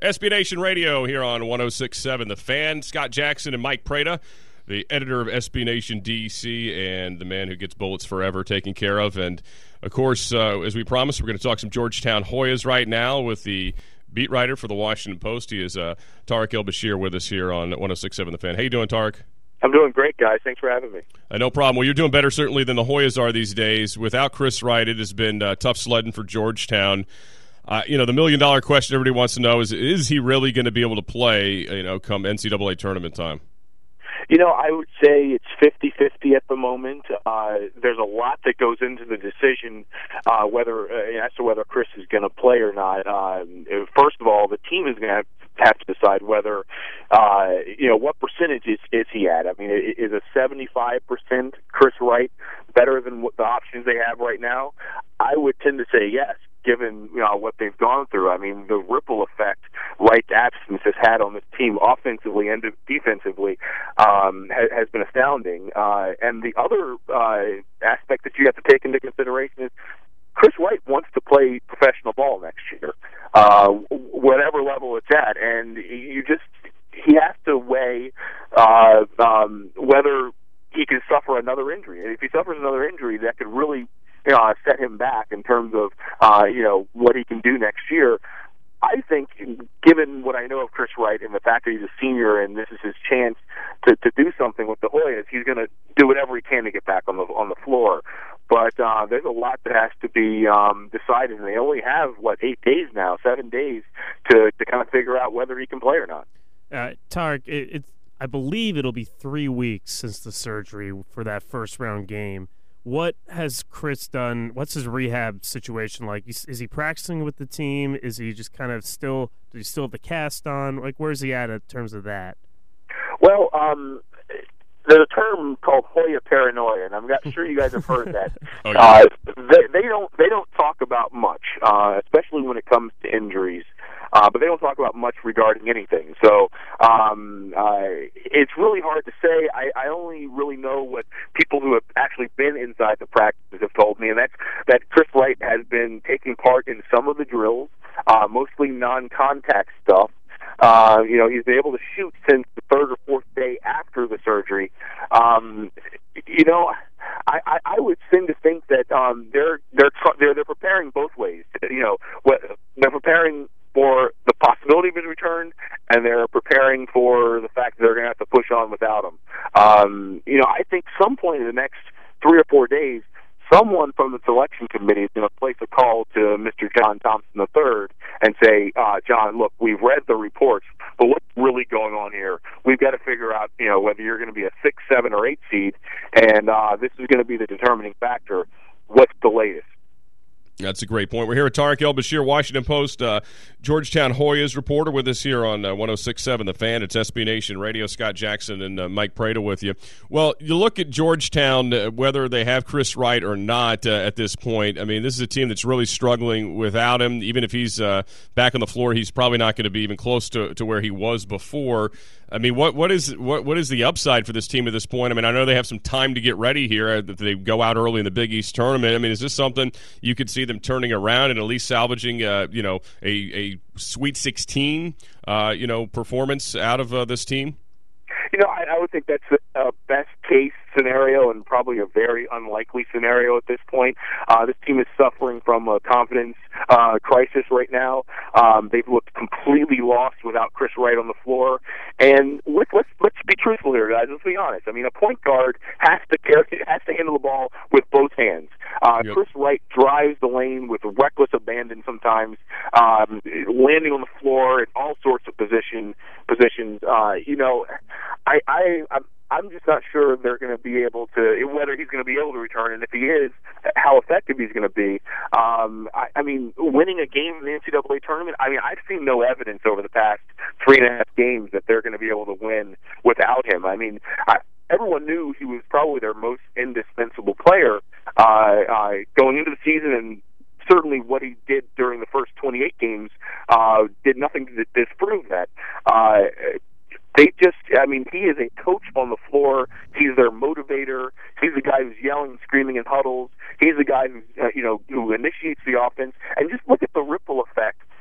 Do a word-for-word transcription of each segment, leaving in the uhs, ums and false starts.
S B Nation Radio here on one oh six point seven The Fan. Scott Jackson and Mike Prada, the editor of S B Nation D C and the man who gets bullets forever taken care of. And, of course, uh, as we promised, we're going to talk some Georgetown Hoyas right now with the beat writer for the Washington Post. He is uh, Tarek El-Bashir with us here on one oh six point seven The Fan. How you doing, Tarek? I'm doing great, guys. Thanks for having me. Uh, no problem. Well, you're doing better certainly than the Hoyas are these days. Without Chris Wright, it has been uh, tough sledding for Georgetown. Uh, you know, the million-dollar question everybody wants to know is, is he really going to be able to play, you know, come N C double A tournament time? You know, I would say it's fifty-fifty at the moment. Uh, there's a lot that goes into the decision uh, whether uh, as to whether Chris is going to play or not. Uh, first of all, the team is going to have have to decide whether, uh, you know, what percentage is, is he at. I mean, is a seventy-five percent Chris Wright better than what the options they have right now? I would tend to say yes, given, you know, what they've gone through. I mean, the ripple effect Wright's absence has had on this team offensively and defensively um, has, has been astounding. Uh, and the other uh, aspect that you have to take into consideration is Chris Wright wants to play professional ball next year, uh, whatever level it's at, and you just he has to weigh uh, um, whether he can suffer another injury. And if he suffers another injury, that could really you know, set him back in terms of uh, you know what he can do next year. I think, given what I know of Chris Wright and the fact that he's a senior and this is his chance to, to do something with the Hoyas, he's going to do whatever he can to get back on the on the floor. But uh, there's a lot that has to be um, decided, and they only have, what, eight days now, seven days to, to kind of figure out whether he can play or not. Uh, Tarek, it, it's, I believe it'll be three weeks since the surgery for that first-round game. What has Chris done? What's his rehab situation like? Is, is he practicing with the team? Is he just kind of still, does he still have the cast on? Like, where's he at in terms of that? Well, um, there's a term called Hoya paranoia, and I'm not sure you guys have heard that. oh, yeah. uh, they, they don't they don't talk about much, uh, especially when it comes to injuries. Uh, but they don't talk about much regarding anything. So um, uh, it's really hard to say. I, I only really know what people who have actually been inside the practices have told me, and that's that Chris Wright has been taking part in some of the drills, uh, mostly non-contact stuff. Uh, you know, he's been able to shoot since the third or fourth day after the surgery. Um, you know, I, I, I would tend to think that um, they're they're they're they're preparing both ways. You know, what they're preparing for the possibility of his return, and they're preparing for the fact that they're going to have to push on without him. Um, you know, I think some point in the next three or four days, someone from the selection committee is going to place a call to Mister John Thompson the third and say, uh, John, look, we've read the reports, but what's really going on here? We've got to figure out, you know, whether you're going to be a six, seven, or eight seed, and uh, this is going to be the determining factor. What's the latest? That's a great point. We're here with Tarek El-Bashir, Washington Post, uh, Georgetown Hoyas reporter with us here on uh, one oh six point seven The Fan. It's S B Nation Radio. Scott Jackson and uh, Mike Prada with you. Well, you look at Georgetown, uh, whether they have Chris Wright or not uh, at this point. I mean, this is a team that's really struggling without him. Even if he's uh, back on the floor, he's probably not going to be even close to, to where he was before. I mean, what what is what what is the upside for this team at this point? I mean, I know they have some time to get ready here. That they go out early in the Big East tournament. I mean, is this something you could see them turning around and at least salvaging, uh, you know, a, a Sweet sixteen, uh, you know, performance out of uh, this team? You know, I, I would think that's a, a best-case scenario and probably a very unlikely scenario at this point. Uh, this team is suffering from a confidence uh, crisis right now. Um, they've looked completely lost without Chris Wright on the floor. And let's, let's, let's be truthful here, guys. Let's be honest. I mean, a point guard has to carry, has to handle the ball with both hands. Uh, yep. Chris Wright drives the lane with reckless abandon sometimes, um, landing on the floor in all sorts of position, positions. Uh, you know, I, I, I'm, I'm just not sure they're going to be able to, whether he's going to be able to return, and if he is, how effective he's going to be. Um, I, I mean, winning a game in the N C double A tournament, I mean, I've seen no evidence over the past three and a half games that they're going to be able to win without him. I mean, I, everyone knew he was probably their most indispensable player uh, uh, going into the season, and certainly what he did during the first twenty-eight games uh, did nothing to disprove that. Uh, They just, I mean, he is a coach on the floor. He's their motivator. He's the guy who's yelling and screaming in huddles. He's the guy who, uh, you know, who initiates the offense. And just look at the ripple effect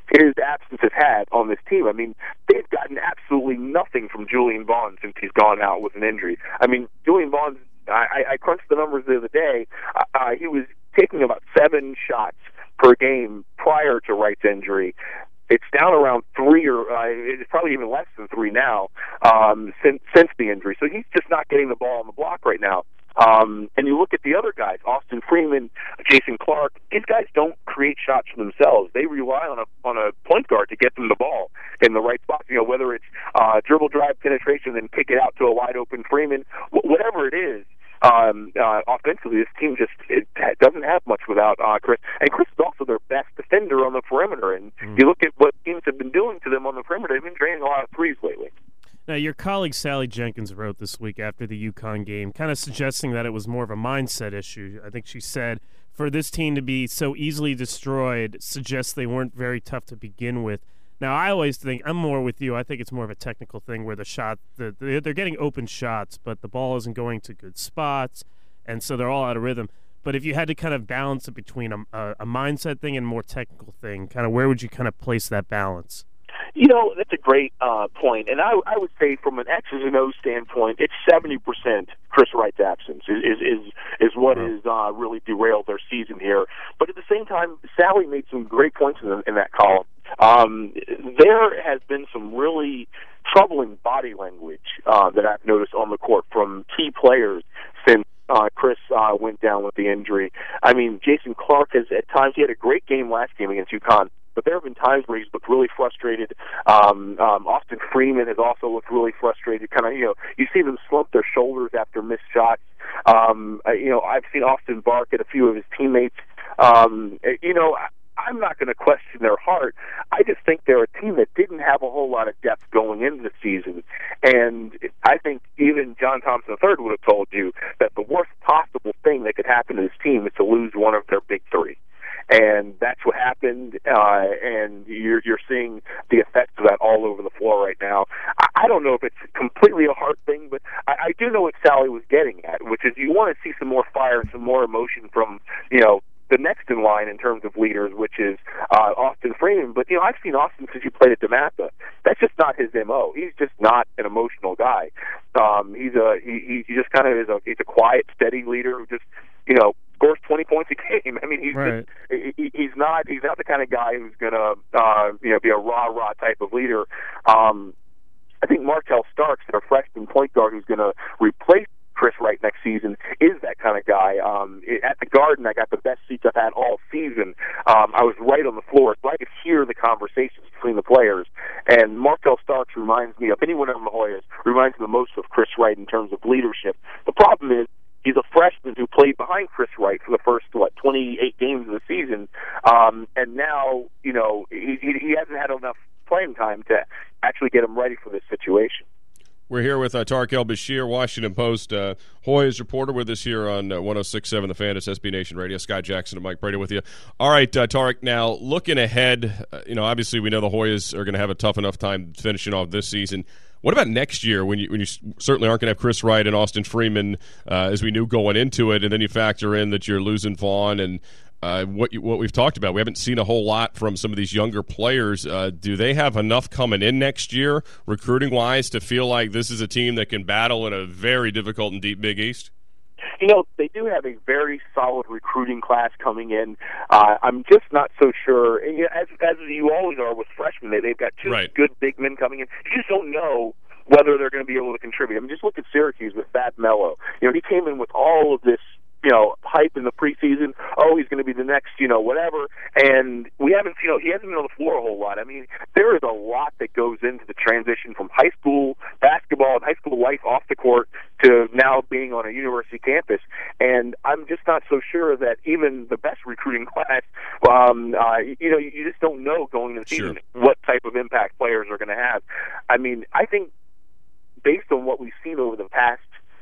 his absence has had on this team. I mean, they've gotten absolutely nothing from Julian Vaughn since he's gone out with an injury. I mean, Julian Vaughn, I, I crunched the numbers the other day. Uh, he was taking about seven shots per game prior to Wright's injury. It's down around three, or uh, it's probably even less than three now um, since since the injury. So he's just not getting the ball on the block right now. Um, and you look at the other guys, Austin Freeman, Jason Clark. These guys don't create shots for themselves. They rely on a on a point guard to get them the ball in the right spot. You know, whether it's uh, dribble, drive, penetration, then kick it out to a wide open Freeman, wh- whatever it is. Um, uh, offensively, this team just it doesn't have much without uh, Chris. And Chris is also their best defender on the perimeter. And mm. you look at what teams have been doing to them on the perimeter, they've been draining a lot of threes lately. Now, your colleague Sally Jenkins wrote this week after the UConn game, kind of suggesting that it was more of a mindset issue. I think she said, for this team to be so easily destroyed suggests they weren't very tough to begin with. Now, I always think, I'm more with you, I think it's more of a technical thing where the shot, the, they're getting open shots, but the ball isn't going to good spots, and so they're all out of rhythm. But if you had to kind of balance it between a, a, a mindset thing and a more technical thing, kind of where would you kind of place that balance? You know, that's a great uh, point. And I, I would say from an X's and O's standpoint, it's seventy percent Chris Wright's absence is is, is, is what has uh, really derailed their season here. But at the same time, Sally made some great points in, the, in that column. Um, there has been some really troubling body language uh, that I've noticed on the court from key players since uh, Chris uh, went down with the injury. I mean, Jason Clark has at times, he had a great game last game against UConn, but there have been times where he's looked really frustrated. Um, um, Austin Freeman has also looked really frustrated. Kind of, you know, you see them slump their shoulders after missed shots. Um, you know, I've seen Austin bark at a few of his teammates. Um, you know, I'm not going to question their heart. I just think they're a team that didn't have a whole lot of depth going into the season. And I think even John Thompson the third would have told you that the worst possible thing that could happen to this team is to lose one of their big three. And that's what happened, uh, and you're, you're seeing the effects of that all over the floor right now. I, I don't know if it's completely a hard thing, but I, I do know what Sally was getting at, which is you want to see some more fire and some more emotion from, you know, the next in line in terms of leaders, which is uh, Austin Freeman. But, you know, I've seen Austin since he played at DeMatha. That's just not his M O. He's just not an emotional guy. Um, he's a he, he just kind of is a he's a quiet, steady leader who just, you know, scores twenty points a game. I mean, he's right. just, he, he's not he's not the kind of guy who's gonna uh, you know be a rah rah type of leader. Um, I think Martell Starks, their freshman point guard, who's going to replace Chris Wright next season, is that kind of guy. Um, at the Garden, I got the best seats I've had all season. Um, I was right on the floor, so I could hear the conversations between the players. And Martell Starks reminds me of anyone on the Hoyas, reminds me the most of Chris Wright in terms of leadership. The problem is, he's a freshman who played behind Chris Wright for the first, what, twenty-eight games of the season. Um, and now, you know, he, he hasn't had enough playing time to actually get him ready for this situation. We're here with uh, Tarek El-Bashir, Washington Post, uh, Hoyas reporter with us here on uh, one oh six point seven The Fan. It's S B Nation Radio. Scott Jackson and Mike Prater with you. All right, uh, Tarek, now looking ahead, uh, you know, obviously we know the Hoyas are going to have a tough enough time finishing off this season. What about next year when you when you certainly aren't going to have Chris Wright and Austin Freeman uh, as we knew going into it, and then you factor in that you're losing Vaughn and uh, what you, what we've talked about. We haven't seen a whole lot from some of these younger players. Uh, do they have enough coming in next year, recruiting-wise, to feel like this is a team that can battle in a very difficult and deep Big East? You know, they do have a very solid recruiting class coming in. Uh, I'm just not so sure, and, you know, as, as you always are with freshmen, they, they've got two right. good big men coming in. You just don't know whether they're going to be able to contribute. I mean, just look at Syracuse with Thad Mello. You know, he came in with all of this, you know, hype in the preseason. Oh, he's going to be the next, you know, whatever. And we haven't, you know, he hasn't been on the floor a whole lot. I mean, there is a lot that goes into the transition from high school basketball and high school life off the court to now being on a university campus. And I'm just not so sure that even the best recruiting class, um, uh, you know, you just don't know going into the season sure. what type of impact players are going to have. I mean, I think based on what we've seen over the past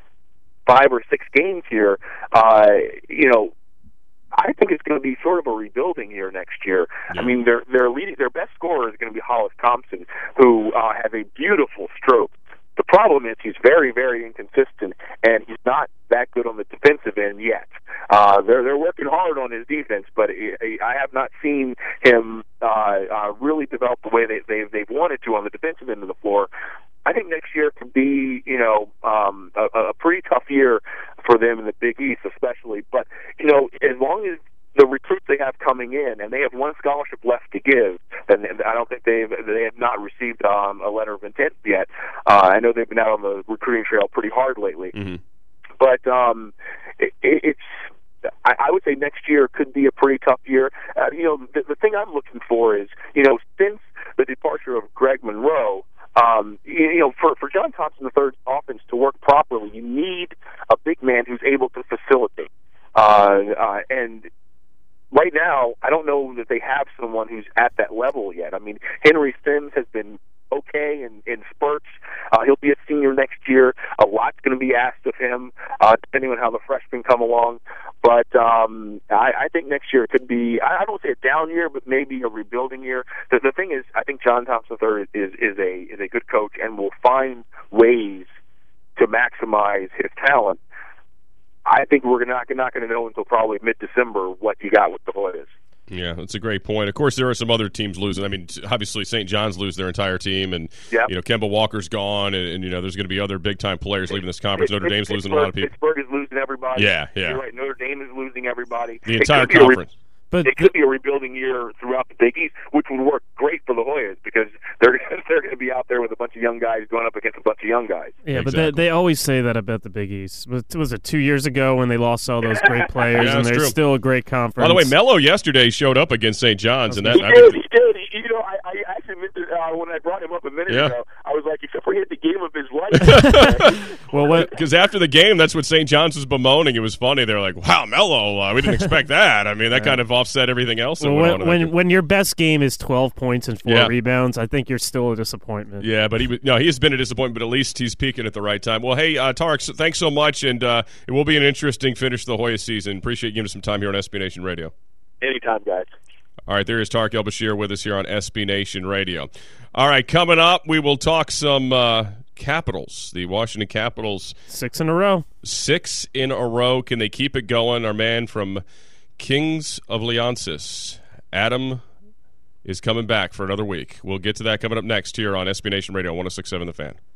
five or six games here, uh, you know, I think it's going to be sort of a rebuilding year next year. Yeah. I mean, their their leading, their best scorer is going to be Hollis Thompson, who uh, has a beautiful stroke. The problem is he's very, very inconsistent, and he's not that good on the defensive end yet. Uh, they're they're working hard on his defense, but he, he, I have not seen him uh, uh, really develop the way they, they they've wanted to on the defensive end of the floor. I think next year could be, you know, um, a, a pretty tough year for them in the Big East, especially. But you know, as long as the recruits they have coming in, and they have one scholarship left to give, and I don't think they've they have not received um, a letter of intent yet. Uh, I know they've been out on the recruiting trail pretty hard lately, mm-hmm. but um, it, it's. I, I would say next year could be a pretty tough year. Uh, you know, the, the thing I'm looking for is, you know, since the departure of Greg Monroe, um, you, you know, for for John Thompson the third's offense to work properly, you need a big man who's able to facilitate, uh, uh, and. Right now, I don't know that they have someone who's at that level yet. I mean, Henry Sims has been okay in, in spurts. Uh, he'll be a senior next year. A lot's going to be asked of him, uh, depending on how the freshmen come along. But um, I, I think next year it could be, I don't say a down year, but maybe a rebuilding year. The, the thing is, I think John Thompson the third is, is, a, is a good coach and will find ways to maximize his talent. I think we're not, not going to know until probably mid-December what you got with the Hoyas. Yeah, that's a great point. Of course, there are some other teams losing. I mean, obviously, Saint John's lose their entire team, and yep. you know, Kemba Walker's gone, and, and you know, there's going to be other big-time players leaving this conference. Notre Dame's losing a lot of people. Pittsburgh is losing everybody. Yeah, yeah. You're right. Notre Dame is losing everybody. The entire conference. But it could be a rebuilding year throughout the Big East, which would work great for the Hoyas because they're they're going to be out there with a bunch of young guys going up against a bunch of young guys. Yeah, exactly. but they, they always say that about the Big East. Was, was it two years ago when they lost all those great players, yeah, and they're true. still a great conference? By the way, Melo yesterday showed up against Saint John's, and that he I did. think, He did. You know, I, I actually meant to, uh, when I brought him up a minute yeah. ago, I was like, except for he had the game of his life. well, what? Because after the game, that's what Saint John's was bemoaning. It was funny. They were like, "Wow, Melo, uh, we didn't expect that." I mean, that kind of offset everything else. That Well, went when on when, when your best game is twelve points and four Yeah. rebounds, I think you're still a disappointment. Yeah, but he was, no, he has been a disappointment, but at least he's peaking at the right time. Well, hey, uh, Tarek, so thanks so much, and uh, it will be an interesting finish to the Hoya season. Appreciate you giving us some time here on S B Nation Radio. Anytime, guys. All right, there is Tarek El-Bashir with us here on S B Nation Radio. All right, coming up, we will talk some uh, Capitals, the Washington Capitals. Six in a row. Six in a row. Can they keep it going? Our man from Kings of Leonsis, Adam, is coming back for another week. We'll get to that coming up next here on S B Nation Radio one oh six point seven The Fan.